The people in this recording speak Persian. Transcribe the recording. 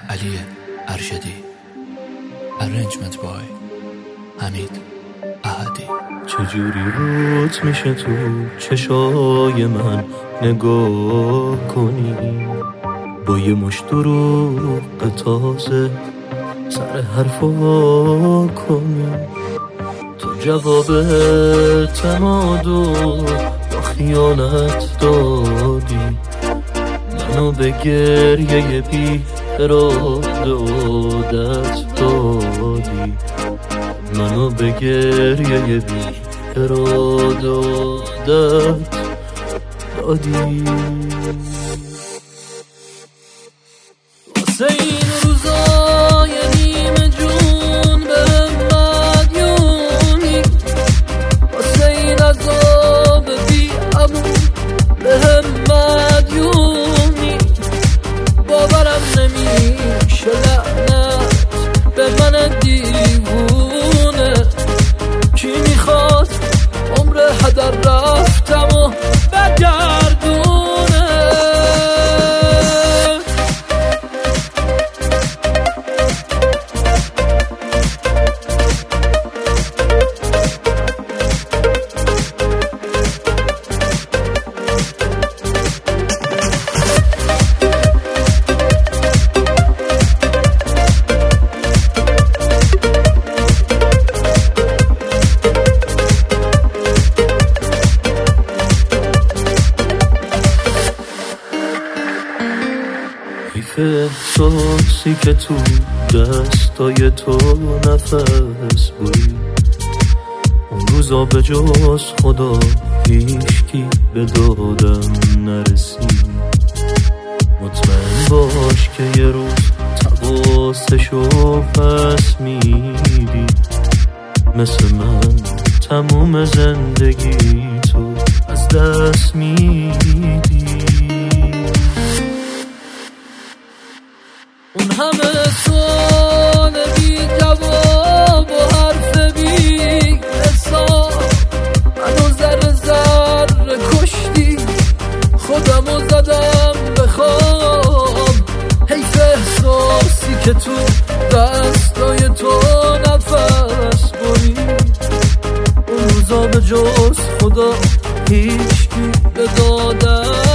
علی ارشدی. Arrangement by حمید احدی. چجوری روت میشه تو چشای من نگاه کنی، با یه مشت دروغ تازه سر حرفا کنی، تو جواب تمادو با خیانت دادی، منو به گریه بی اراده عادت دادی، منو به گریه بی اراده عادت دادی. واسه این روزای نیمه جون بهم مدیونی، واسه این عذاب بی امون بهم مدیونی، باورم نمیشه لعنت به من دیوونه، کی میخواد عمر هدر رفتم و بگردونه. احساسی که تو دستای تو نفس بری، اون روزا به جز خدا هیچکی به دادم نرسید. مطمئن باش که یه روز تقاسشو پس میدی، مثل من تموم زندگی تو از دست میدی. اون همه سوال بی جواب و حرف بی حساب، منو ذره ذره کشتی، خودمو زدم به خواب. حیف احساسی که تو دستای تو نفس بری، اون روزا به جز خدا هیچکی به دادم